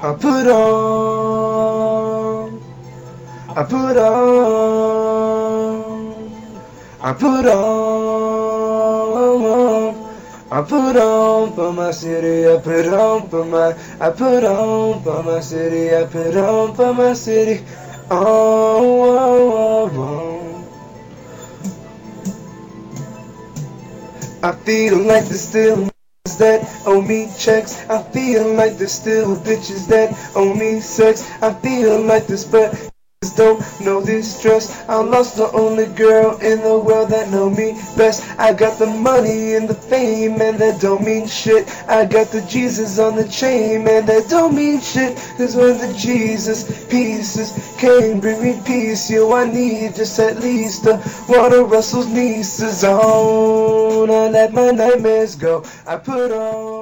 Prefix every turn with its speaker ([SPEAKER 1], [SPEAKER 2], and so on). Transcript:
[SPEAKER 1] I put on, I put on, I put on, I put on for my city, I put on for my city, I put on for my city. Oh, oh, oh, oh. I feel like there's still niggas that owe me checks. I feel like there's still bitches that owe me sex. I feel like this, but don't know this stress. I lost the only girl in the world that know me best. I got the money and the fame, and that don't mean shit. I got the Jesus on the chain, man, that don't mean shit. Cause when the Jesus pieces came, bring me peace. Yo, I need just at least the Water Russell's nieces on. I let my nightmares go. I put on